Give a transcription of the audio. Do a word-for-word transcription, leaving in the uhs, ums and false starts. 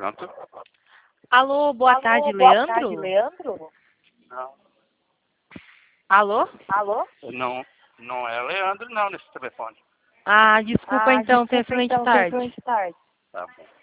Pronto? Alô, boa Alô, tarde, boa Leandro? tarde, Leandro? Não. Alô? Alô? Não, não é Leandro não nesse telefone. Ah, desculpa Ah, então, desculpa, ter excelente então, tarde. excelente tarde. Tá bom.